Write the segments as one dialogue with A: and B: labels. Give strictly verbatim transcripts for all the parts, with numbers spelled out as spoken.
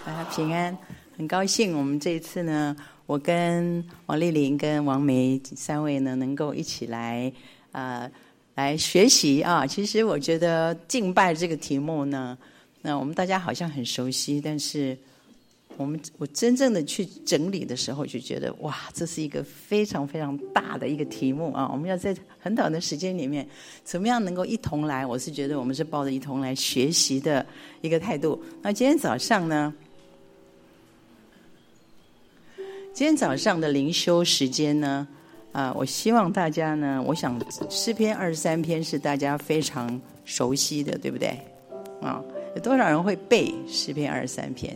A: 大家平安，很高兴我们这一次呢，我跟王丽玲跟王梅三位呢，能够一起来呃来学习啊。其实我觉得敬拜这个题目呢，那我们大家好像很熟悉，但是我们我真正的去整理的时候，就觉得哇，这是一个非常非常大的一个题目啊！我们要在很短的时间里面，怎么样能够一同来？我是觉得我们是抱着一同来学习的一个态度。那今天早上呢，今天早上的灵修时间呢，啊，我希望大家呢，我想诗篇二十三篇是大家非常熟悉的，对不对？啊，有多少人会背诗篇二十三篇？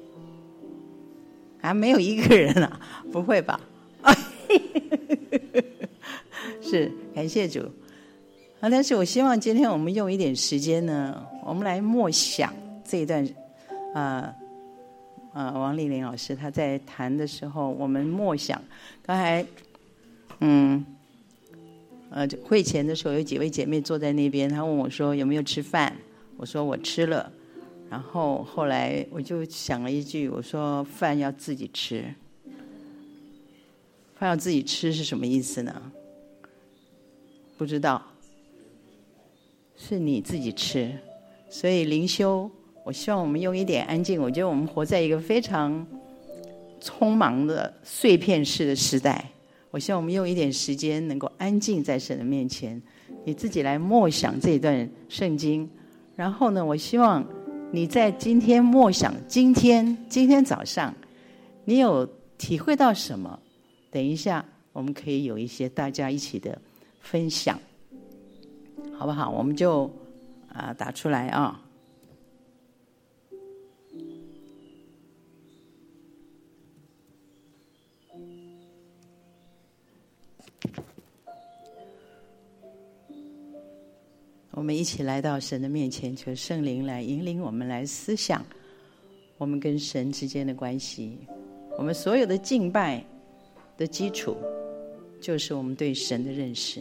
A: 啊，没有一个人啊，不会吧？是，感谢主。啊，但是我希望今天我们用一点时间呢，我们来默想这一段，啊、呃，啊，王丽玲老师她在谈的时候，我们默想。刚才，嗯，呃，会前的时候有几位姐妹坐在那边，她问我说有没有吃饭，我说我吃了。然后后来我就想了一句，我说饭要自己吃。饭要自己吃是什么意思呢？不知道，是你自己吃。所以灵修，我希望我们用一点安静。我觉得我们活在一个非常匆忙的碎片式的时代，我希望我们用一点时间能够安静在神的面前，你自己来默想这一段圣经。然后呢，我希望你在今天默想，今天今天早上你有体会到什么？等一下我们可以有一些大家一起的分享，好不好？我们就啊、呃、打出来啊。我们一起来到神的面前，求圣灵来引领我们来思想我们跟神之间的关系。我们所有的敬拜的基础就是我们对神的认识。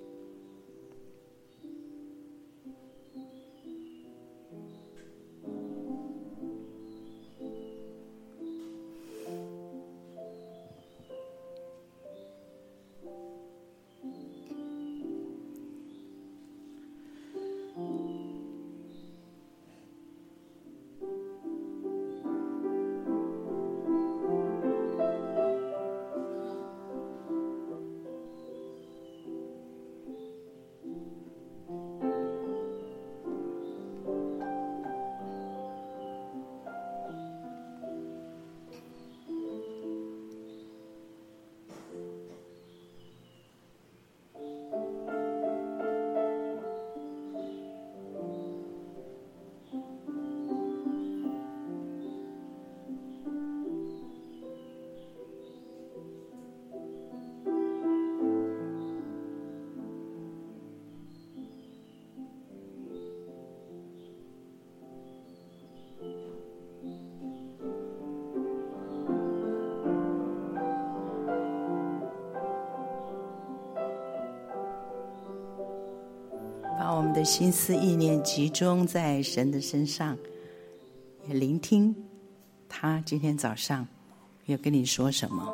A: 把我们的心思意念集中在神的身上，也聆听他今天早上要跟你说什么。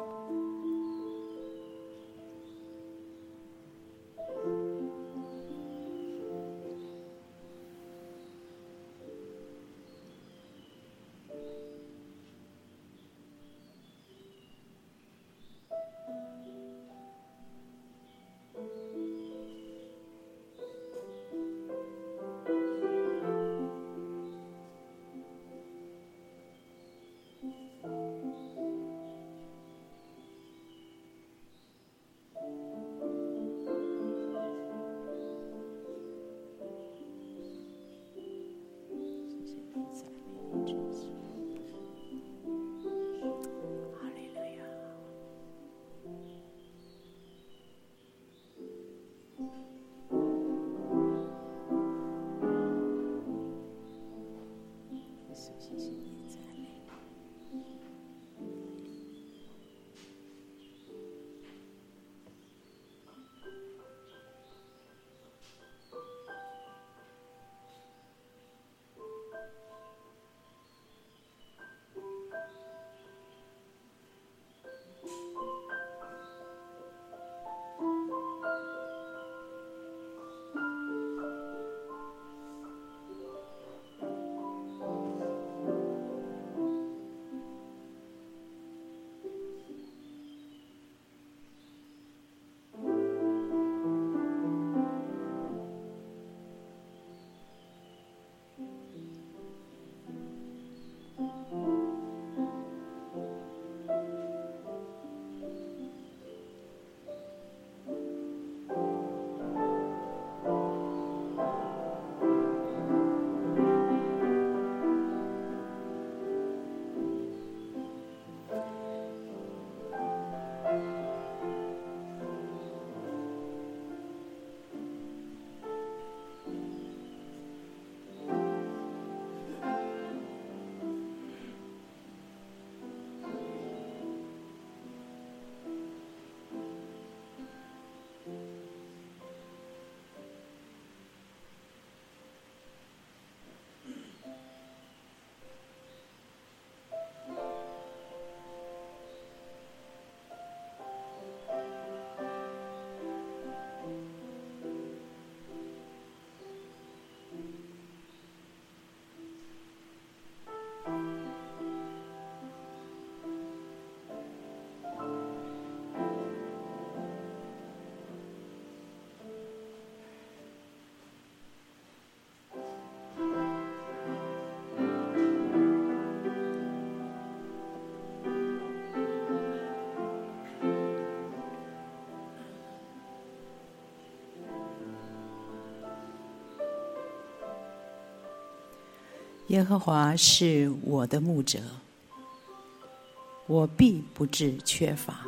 A: 耶和华是我的牧者，我必不致缺乏。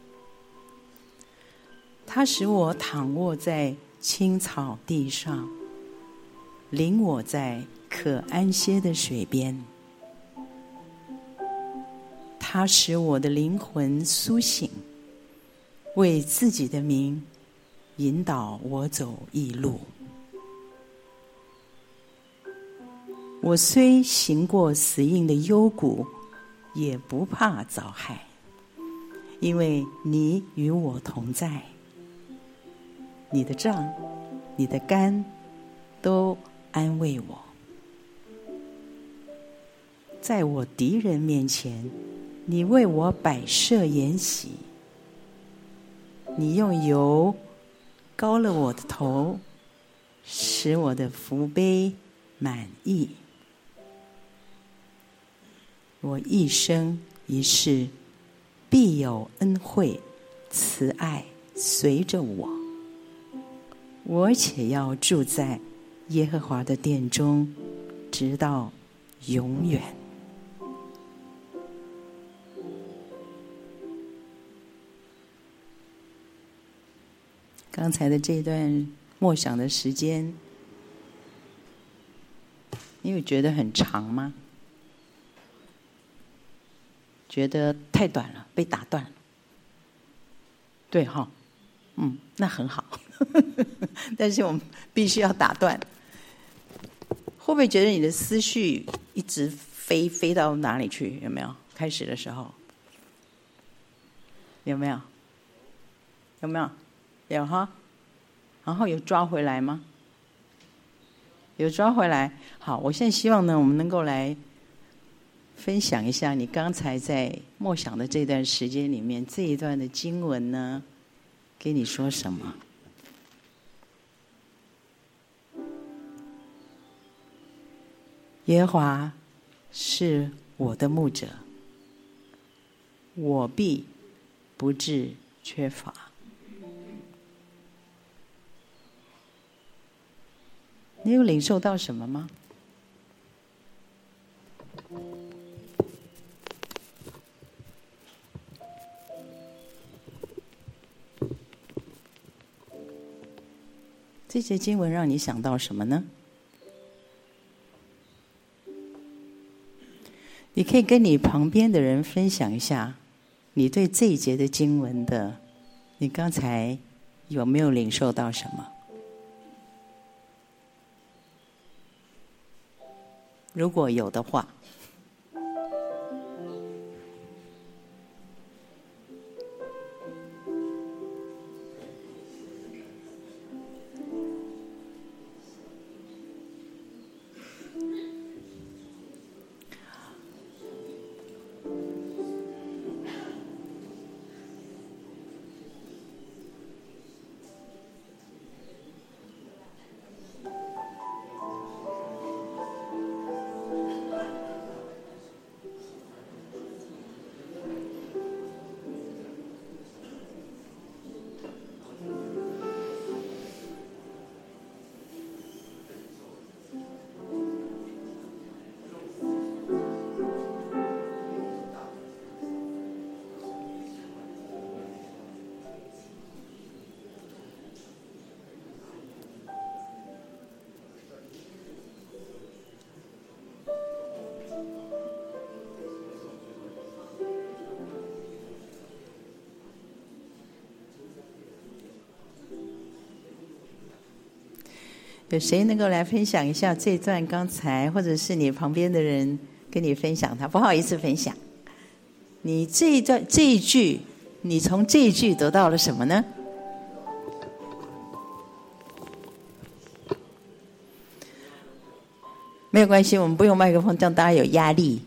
A: 他使我躺卧在青草地上，领我在可安歇的水边。他使我的灵魂苏醒，为自己的名引导我走义路。我虽行过死荫的幽谷，也不怕遭害，因为你与我同在。你的杖，你的竿，都安慰我。在我敌人面前，你为我摆设筵席。你用油膏了我的头，使我的福杯满溢。我一生一世必有恩惠慈爱随着我，我且要住在耶和华的殿中，直到永远。刚才的这段默想的时间，你有觉得很长吗？觉得太短了，被打断了。对哈、哦，嗯，那很好。但是我们必须要打断。会不会觉得你的思绪一直飞飞到哪里去？有没有？开始的时候有没有？有没有？有哈。然后有抓回来吗？有抓回来。好，我现在希望呢，我们能够来分享一下你刚才在默想的这段时间里面，这一段的经文呢，给你说什么？耶和华是我的牧者，我必不致缺乏。你有领受到什么吗？这节经文让你想到什么呢？你可以跟你旁边的人分享一下，你对这一节的经文的，你刚才有没有领受到什么？如果有的话，有谁能够来分享一下这段刚才，或者是你旁边的人跟你分享他不好意思分享，你这一段这一句，你从这一句得到了什么呢？没有关系，我们不用麦克风，这样大家有压力。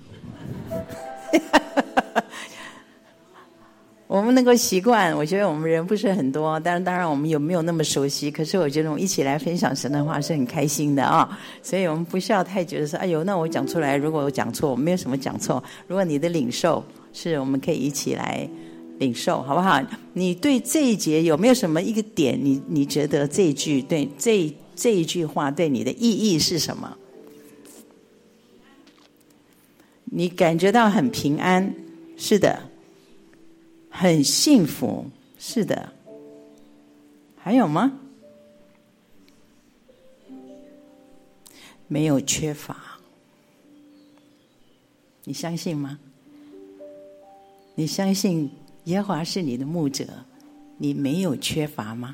A: 我们能够习惯，我觉得我们人不是很多，但是当然我们有没有那么熟悉，可是我觉得我们一起来分享神的话是很开心的啊，所以我们不需要太觉得说，哎呦，那我讲出来，如果我讲错，我没有什么讲错。如果你的领受是我们可以一起来领受，好不好？你对这一节有没有什么一个点，你你觉得这一句对这这一句话对你的意义是什么？ 你感觉到很平安，是的，很幸福，是的。还有吗？没有缺乏，你相信吗？你相信耶和华是你的牧者，你没有缺乏吗？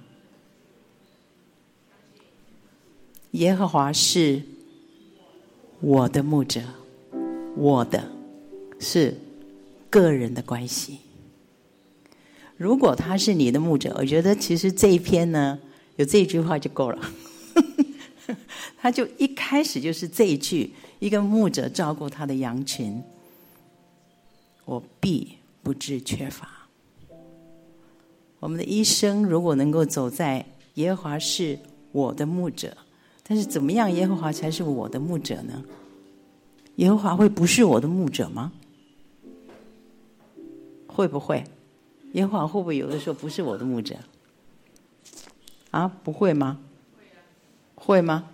A: 耶和华是我的牧者，我的是个人的关系。如果他是你的牧者，我觉得其实这一篇呢，有这一句话就够了。他就一开始就是这一句，一个牧者照顾他的羊群，我必不致缺乏。我们的一生如果能够走在耶和华是我的牧者，但是怎么样耶和华才是我的牧者呢？耶和华会不是我的牧者吗？会不会？耶和华会不会有的时候不是我的牧者？啊，不会吗？会吗？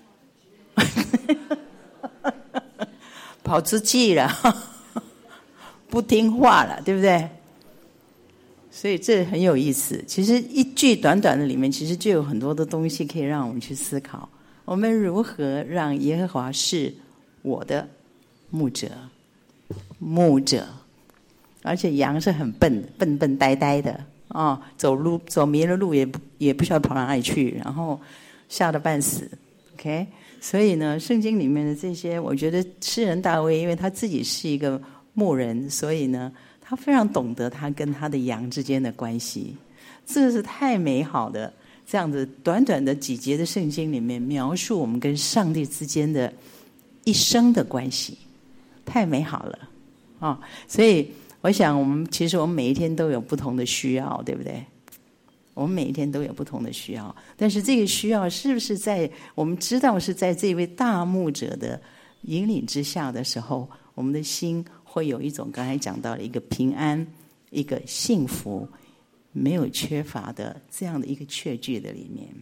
A: 跑出去了，不听话了，对不对？所以这很有意思。其实一句短短的里面，其实就有很多的东西可以让我们去思考。我们如何让耶和华是我的牧者？牧者，而且羊是很笨，笨笨呆呆的哦，走路走迷了路也不也不晓得跑到哪里去，然后吓得半死。OK， 所以呢，圣经里面的这些，我觉得诗人大卫，因为他自己是一个牧人，所以呢，他非常懂得他跟他的羊之间的关系。这是太美好的，这样子短短的几节的圣经里面描述我们跟上帝之间的一生的关系，太美好了啊、哦！所以我想，我们其实我们每一天都有不同的需要，对不对？我们每一天都有不同的需要，但是这个需要是不是在我们知道是在这位大牧者的引领之下的时候，我们的心会有一种刚才讲到的一个平安、一个幸福、没有缺乏的这样的一个确据的里面。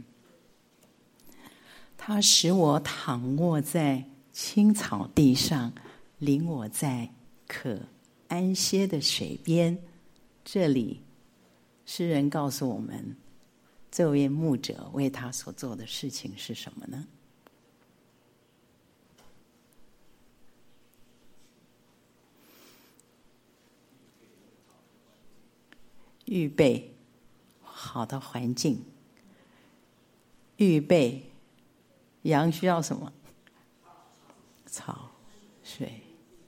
A: 他使我躺卧在青草地上，领我在可安歇的水边。这里诗人告诉我们，这位牧者为他所做的事情是什么呢？预备好的环境，预备羊需要什么？草、水。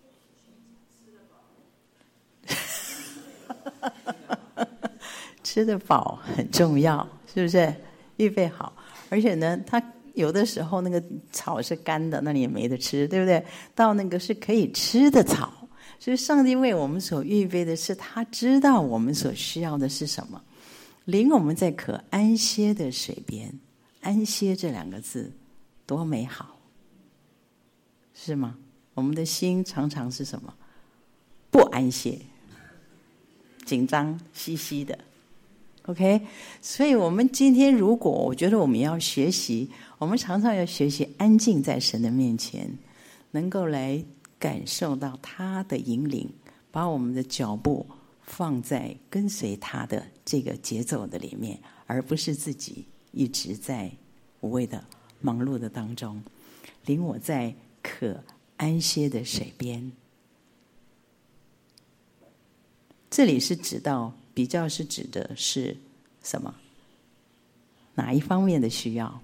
A: 吃得饱很重要，是不是？预备好，而且呢，它有的时候那个草是干的，那你也没得吃，对不对？到那个是可以吃的草，所以上帝为我们所预备的是，他知道我们所需要的是什么，领我们在可安歇的水边。安歇这两个字多美好，是吗？我们的心常常是什么？不安歇，紧张兮兮的。OK， 所以我们今天如果我觉得我们要学习，我们常常要学习安静在神的面前，能够来感受到他的引领，把我们的脚步放在跟随他的这个节奏的里面，而不是自己一直在无谓的忙碌的当中。领我在可安歇的水边，这里是指到比较是指的是什么？哪一方面的需要？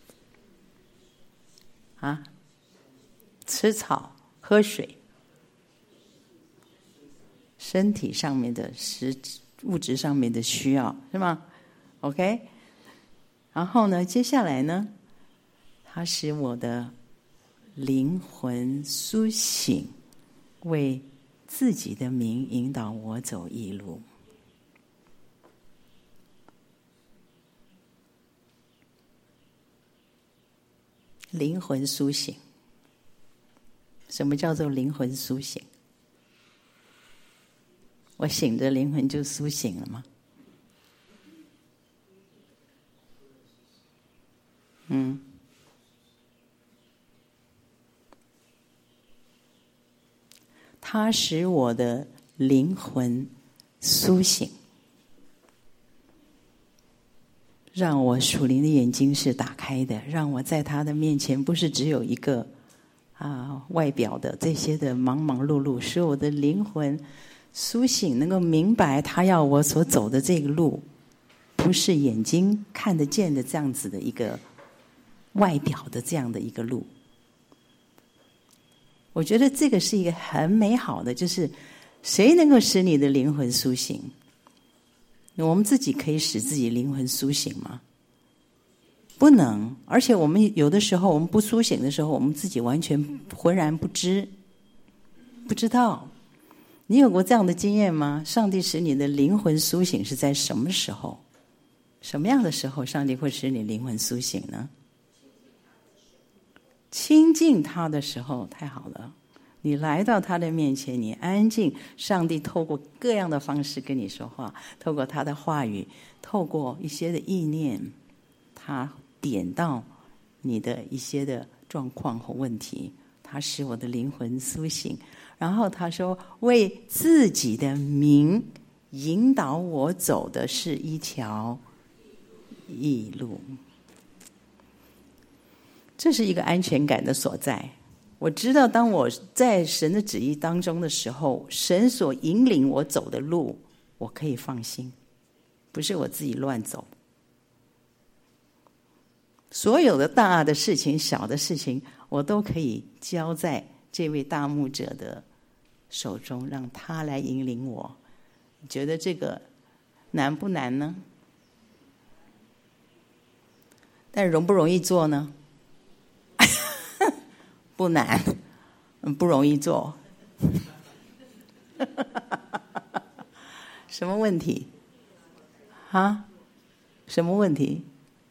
A: 啊？吃草、喝水，身体上面的实物质上面的需要，是吗 ？OK。然后呢，接下来呢，它使我的灵魂苏醒，为自己的名引导我走义路。灵魂苏醒，什么叫做灵魂苏醒？我醒着，灵魂就苏醒了吗？嗯。 他使我的灵魂苏醒，让我属灵的眼睛是打开的，让我在他的面前不是只有一个啊外表的这些的忙忙碌碌，使我的灵魂苏醒，能够明白他要我所走的这个路不是眼睛看得见的这样子的一个外表的这样的一个路。我觉得这个是一个很美好的，就是谁能够使你的灵魂苏醒？我们自己可以使自己灵魂苏醒吗？不能。而且我们有的时候我们不苏醒的时候，我们自己完全浑然不知，不知道。你有过这样的经验吗？上帝使你的灵魂苏醒是在什么时候？什么样的时候上帝会使你灵魂苏醒呢？亲近他的时候。太好了，你来到他的面前，你安静，上帝透过各样的方式跟你说话，透过他的话语，透过一些的意念，他点到你的一些的状况和问题，他使我的灵魂苏醒。然后他说，为自己的名引导我走的是一条义路。这是一个安全感的所在。我知道当我在神的旨意当中的时候，神所引领我走的路我可以放心，不是我自己乱走。所有的大的事情小的事情我都可以交在这位大牧者的手中，让他来引领我。你觉得这个难不难呢？但容不容易做呢？不难，不容易做。什么问题？啊？什么问题？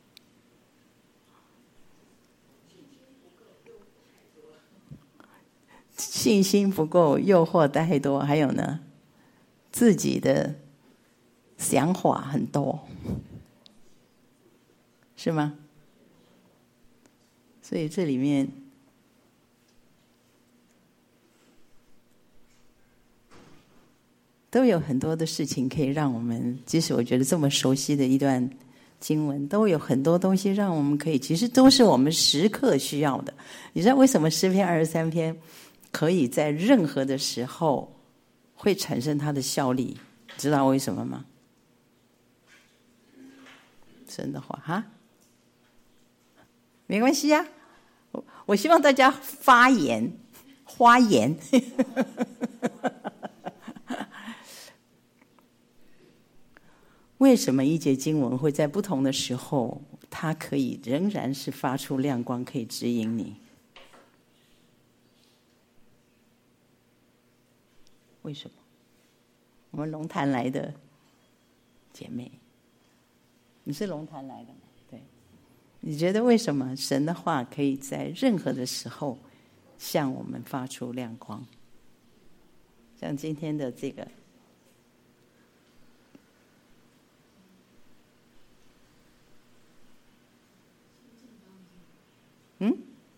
A: 信心不够，诱惑太多，还有呢，自己的想法很多，是吗？所以这里面都有很多的事情可以让我们，即使我觉得这么熟悉的一段经文，都有很多东西让我们可以，其实都是我们时刻需要的。你知道为什么诗篇二十三篇可以在任何的时候会产生它的效力？知道为什么吗？神的话哈，没关系呀、啊，我我希望大家发言，发言。为什么一节经文会在不同的时候，它可以仍然是发出亮光，可以指引你？为什么？我们龙潭来的姐妹，你是龙潭来的吗？对，你觉得为什么神的话可以在任何的时候向我们发出亮光？像今天的这个。嗯，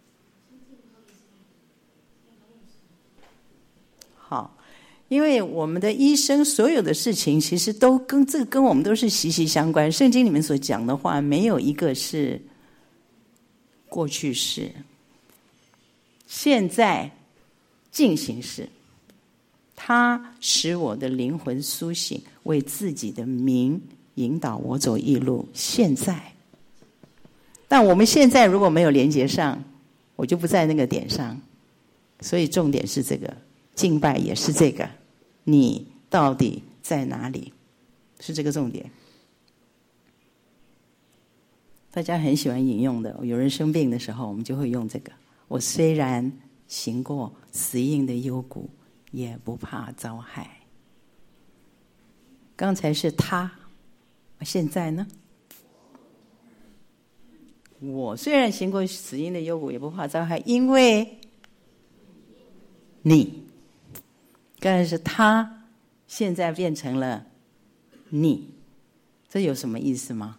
A: 好，因为我们的一生所有的事情，其实都跟这跟我们都是息息相关。圣经里面所讲的话，没有一个是过去式、现在进行式。他使我的灵魂苏醒，为自己的名引导我走义路。现在。但我们现在如果没有连接上，我就不在那个点上。所以重点是这个，敬拜也是这个，你到底在哪里？是这个重点。大家很喜欢引用的，有人生病的时候，我们就会用这个。我虽然行过死荫的幽谷，也不怕遭害。刚才是他，现在呢？我虽然行过死荫的幽谷，也不怕遭害，因为你。刚才是他，现在变成了你，这有什么意思吗？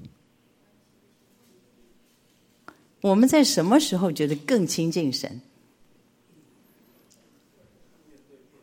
A: 我们在什么时候觉得更亲近神？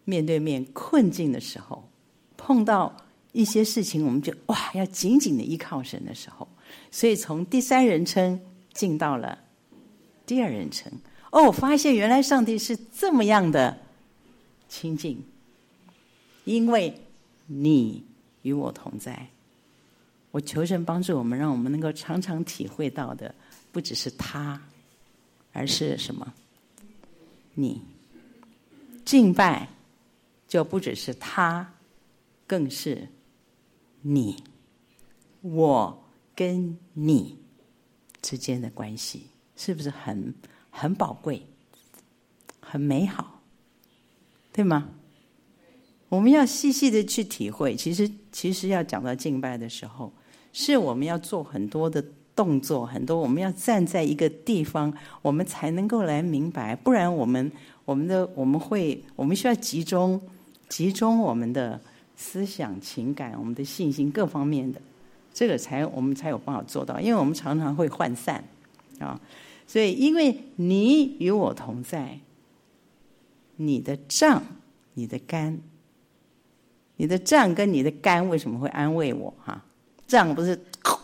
A: 面对面困境的时候，碰到一些事情，我们就哇，要紧紧的依靠神的时候，所以从第三人称进到了第二人称。哦，我发现原来上帝是这么样的亲近，因为你与我同在。我求神帮助我们，让我们能够常常体会到的，不只是他，而是什么？你。敬拜就不只是他，更是你，我跟你之间的关系，是不是很很宝贵，很美好，对吗？我们要细细的去体会。其实其实要讲到敬拜的时候，是我们要做很多的动作，很多我们要站在一个地方，我们才能够来明白，不然我们我们的我们会我们需要集中集中我们的思想、情感、我们的信心各方面的，这个才我们才有办法做到。因为我们常常会涣散啊，所以因为你与我同在，你的杖、你的竿，你的杖跟你的竿为什么会安慰我？哈，杖不是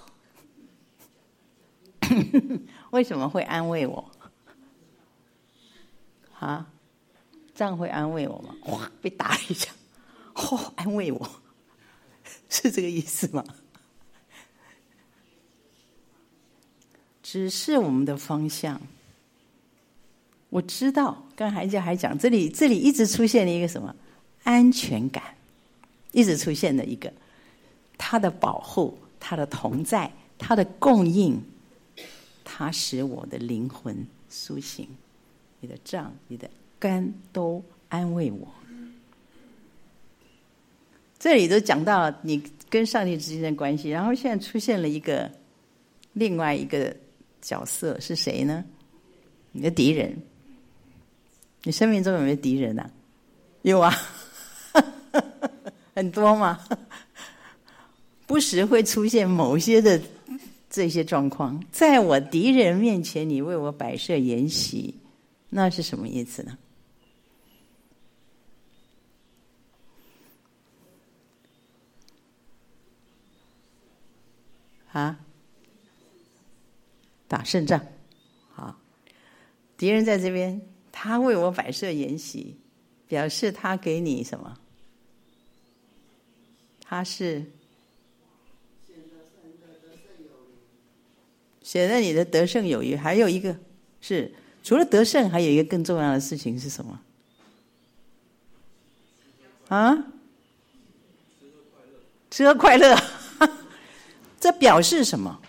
A: 为什么会安慰我？啊，杖会安慰我吗？哇，被打一下，哦，安慰我，是这个意思吗？只是我们的方向。我知道，刚才还讲还讲，这里这里一直出现了一个什么安全感，一直出现了一个他的保护，他的同在，他的供应，他使我的灵魂苏醒。你的杖、你的竿都安慰我。这里都讲到你跟上帝之间的关系，然后现在出现了一个另外一个角色是谁呢？你的敌人。你生命中有没有敌人啊？有啊，很多嘛。不时会出现某些的这些状况，在我敌人面前，你为我摆设筵席，那是什么意思呢？啊，打胜仗。好，敌人在这边，他为我摆设筵席，表示他给你什么？他是显得你的得胜有余。还有一个是，除了得胜，还有一个更重要的事情是什么？啊？吃喝快乐。这表示什么？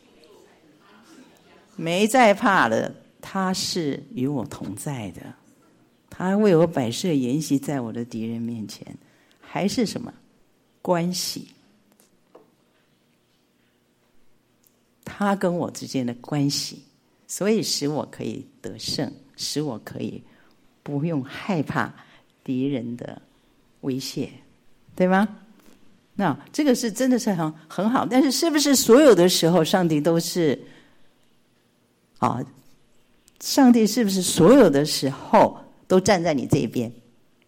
A: 没在怕的，他是与我同在的，他为我摆设筵席在我的敌人面前，还是什么关系？他跟我之间的关系，所以使我可以得胜，使我可以不用害怕敌人的威胁，对吗？那这个是真的是很很好，但是是不是所有的时候上帝都是啊？上帝是不是所有的时候都站在你这一边？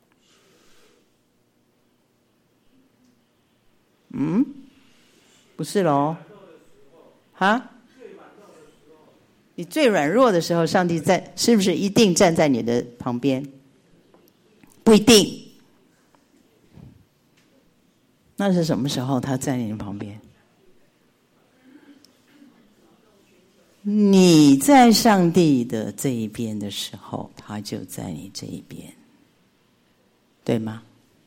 A: 嗯，不是咯。啊？你最软弱的时候，上帝在是不是一定站在你的旁边？不一定。那是什么时候他在你旁边？你在上帝的这一边的时候，他就在你这一边，对吗？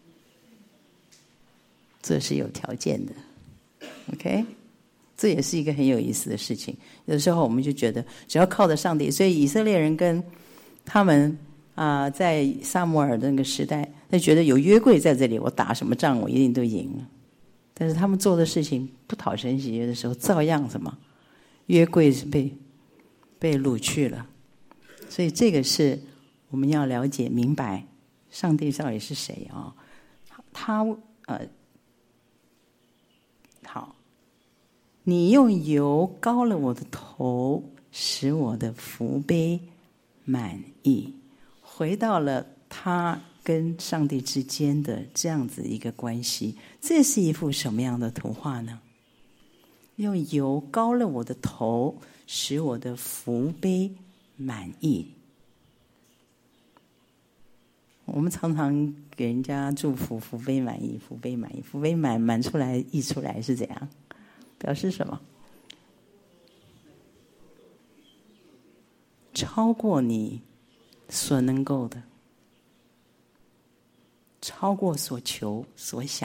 A: 这是有条件的 ，OK？ 这也是一个很有意思的事情。有的时候我们就觉得只要靠着上帝，所以以色列人跟他们啊、呃，在撒母耳的那个时代，他觉得有约柜在这里，我打什么仗我一定都赢了。但是他们做的事情不讨神喜悦的时候，照样什么约柜是被被掳去了。所以这个是我们要了解明白，上帝到底是谁啊、哦？他呃，好，你用油膏了我的头，使我的福杯满溢。回到了他跟上帝之间的这样子一个关系。这是一幅什么样的图画呢？用油膏了我的头，使我的福杯满溢。我们常常给人家祝福福杯满溢，福杯满溢，福杯满满出来溢出来是怎样？表示什么？超过你所能够的，超过所求所想。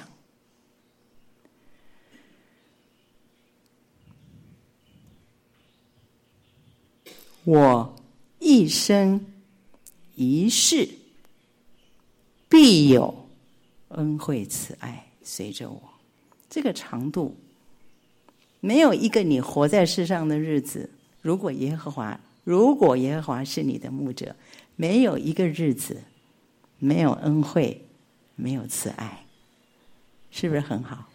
A: 我一生一世必有恩惠慈爱随着我。这个长度，没有一个你活在世上的日子，如果耶和华如果耶和华是你的牧者，没有一个日子没有恩惠，没有慈爱，是不是很好？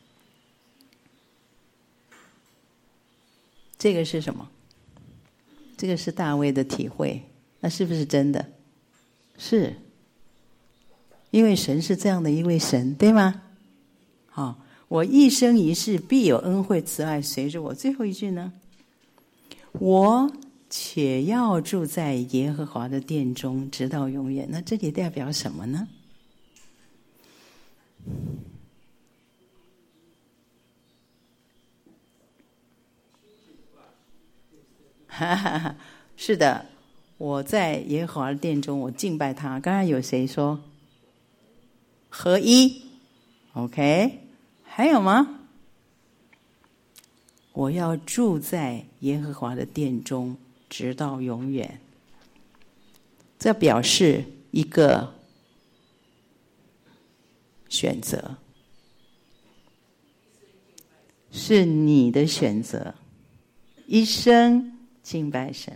A: 这个是什么？这个是大卫的体会，那是不是真的？是，因为神是这样的一位神，对吗？好、哦，我一生一世必有恩惠慈爱随着我。最后一句呢？我且要住在耶和华的殿中，直到永远。那这里代表什么呢？哈哈哈，是的，我在耶和华的殿中，我敬拜他。刚才有谁说合一 ？OK， 还有吗？我要住在耶和华的殿中，直到永远。这表示一个选择，是你的选择，一生敬拜神。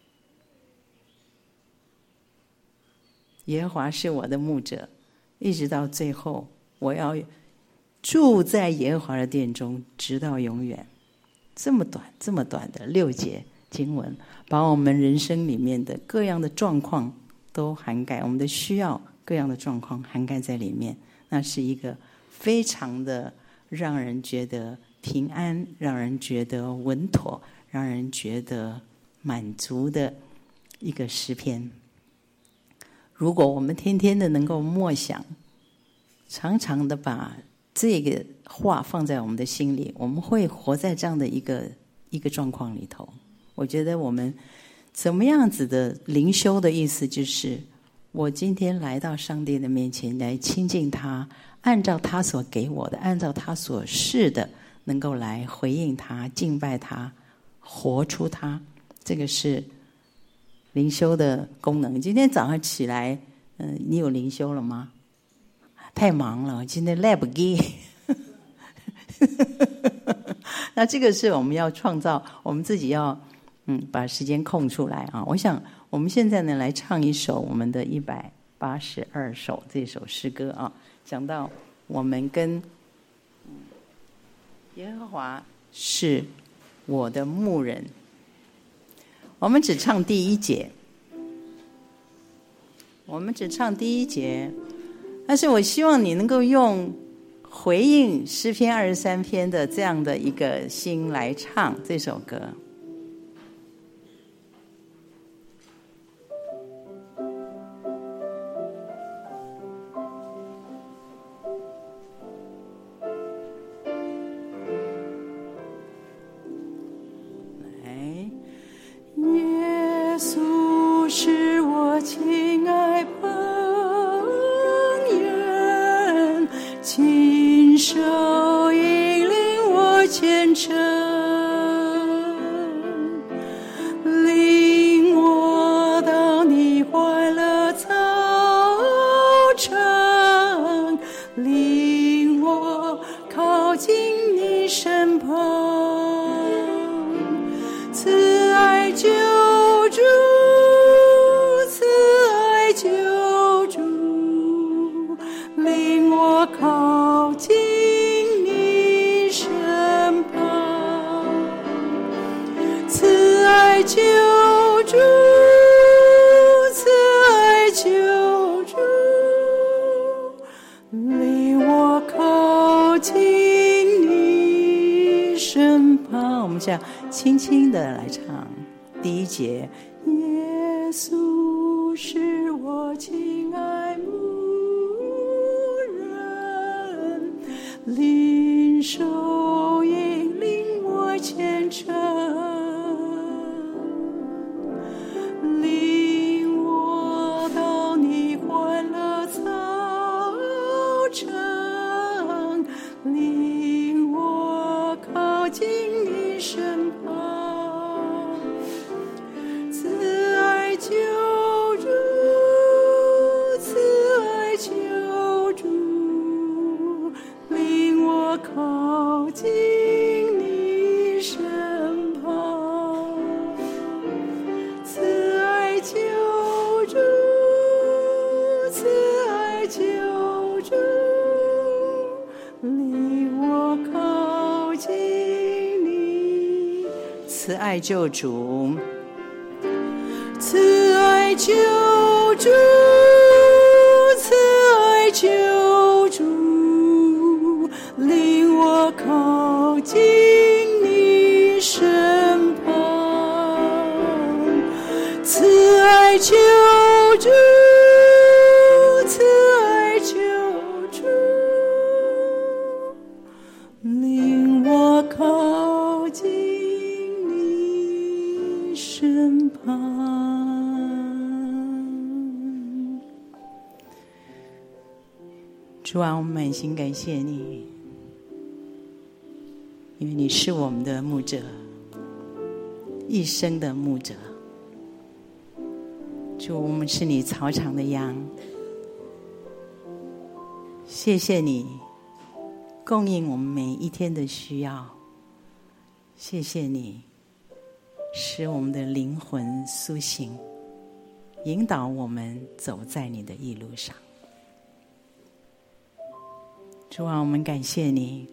A: 耶和华是我的牧者，一直到最后，我要住在耶和华的殿中，直到永远。这么短，这么短的六节经文，把我们人生里面的各样的状况都涵盖，我们的需要各样的状况涵盖在里面。那是一个非常的让人觉得平安，让人觉得稳妥，让人觉得满足的一个诗篇。如果我们天天的能够默想，常常的把这个话放在我们的心里，我们会活在这样的一个一个状况里头。我觉得我们怎么样子的灵修的意思，就是我今天来到上帝的面前来亲近他，按照他所给我的，按照他所示的，能够来回应他，敬拜他，活出他。这个是灵修的功能。今天早上起来，嗯、呃，你有灵修了吗？太忙了，今天来不及。那这个是我们要创造，我们自己要嗯把时间空出来啊。我想我们现在呢来唱一首我们的一百八十二首这首诗歌啊，讲到我们跟耶和华是我的牧人。我们只唱第一节，我们只唱第一节，但是我希望你能够用回应诗篇二十三篇的这样的一个心来唱这首歌。
B: 耶稣是我亲爱朋友，亲手引领我前程，领我到你欢乐草场，领我靠近你身旁，慈爱救主，慈爱救主，领我靠近你身旁，慈爱救主，慈爱救主，
A: 我们这样轻轻的来唱第一节。
B: 耶稣是我亲爱牧人，领受引领我前程，领我到你欢乐草场，领我靠近你身旁，慈爱救主，慈爱救主，领我靠近你身旁，慈爱救主，慈爱救主，领我靠近你。
A: 慈爱救主，
B: 慈爱救主，慈爱救主，领我靠近你身旁，慈爱救主，慈爱救主，领我靠近你身旁。
A: 主啊，我们满心感谢你，因为你是我们的牧者，一生的牧者。主，我们是你草场的羊，谢谢你供应我们每一天的需要，谢谢你使我们的灵魂苏醒，引导我们走在你的义路上。主啊，我们感谢你，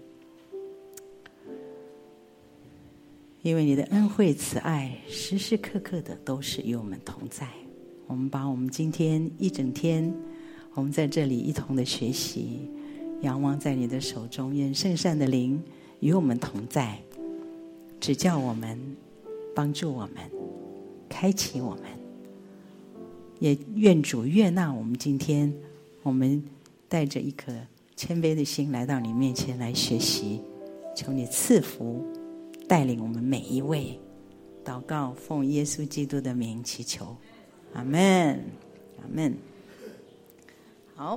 A: 因为你的恩惠慈爱时时刻刻的都是与我们同在。我们把我们今天一整天我们在这里一同的学习，仰望在你的手中，愿圣善的灵与我们同在，指教我们，帮助我们，开启我们。也愿主悦纳我们今天我们带着一颗谦卑的心来到你面前来学习，求你赐福带领我们每一位。祷告奉耶稣基督的名祈求，阿们，阿们。好，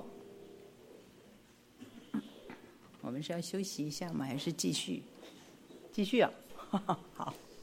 A: 我们是要休息一下吗？还是继续？继续啊，好。